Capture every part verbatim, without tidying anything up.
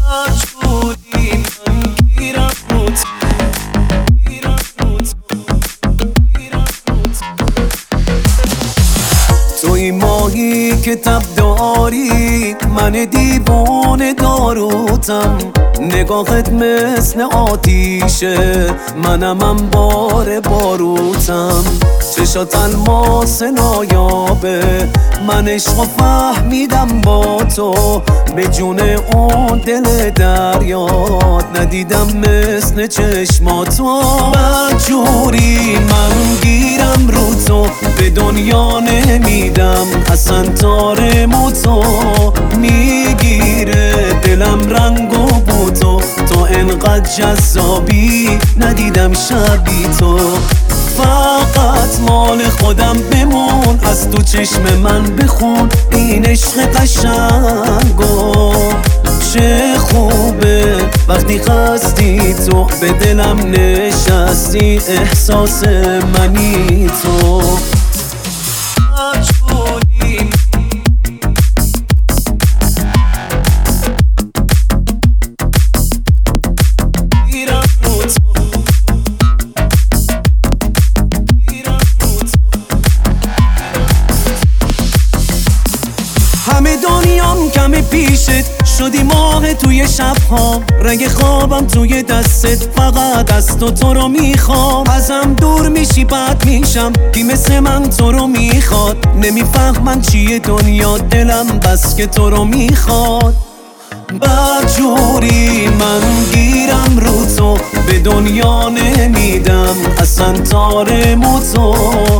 مجبوری من گیرم رو تو، گیرم رو تو، گیرم رو تو. توی ماهی که تب داری، من دیوانه داروتم. نگاهت مثل آتیشه، منم انبار باروتم. چشات الماس نایابه، من عشق و فهمیدم با تو. به جون اون دل دریات ندیدم مثل چشماتو. مجبوری من گیرم رو تو، به دنیا نمیدم اصلا تارمو تو. میگیره دلم رنگ و بوتو، تو انقدر جذابی ندیدم شبی تو. فقط مال خودم بمون، از تو چشم من بخون این عشق قشنگو. چه خوبه وقتی خستی تو، به دلم نشستی احساس منی تو. مجبوری همه دنیام کم پیشت، شدی ماه توی شبها. رنگ خوابم توی دستت، فقط از تو تو رو میخوام. ازم دور میشی بد میشم، کی مثل من تو رو میخواد. نمیفهمم چیه دنیا، دلم بس که تو رو میخواد. بدجوری من گیرم رو تو، به دنیا نمیدم اصلا تارمو تو.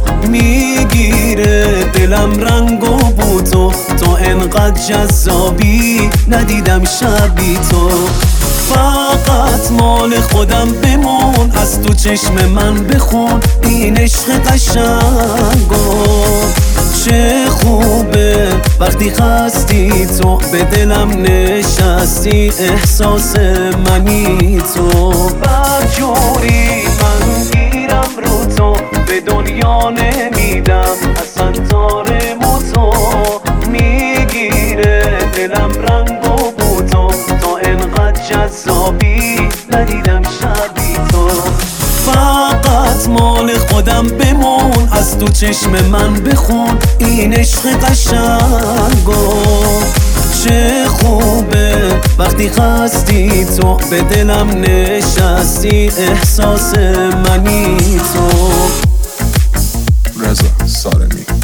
میگیره دلم رنگ و بوتو، تو انقدر جذابی ندیدم شبی تو. فقط مال خودم بمون، از تو چشم من بخون این عشق قشنگو. چه خوبه وقتی خستی تو، به دلم نشستی احساس منی تو. بدجوری من گیرم رو تو، به دنیا نمیدم اصلا تارمو تو. میگیره دلم رنگ و بوتو، تو انقدر جذابی ندیدم شبی تو. فقط مال خودم بمون، از تو چشم من بخون این عشق قشنگو. چه خوبه وقتی خستی تو، به دلم نشستی احساس منی تو. رضا سارمی.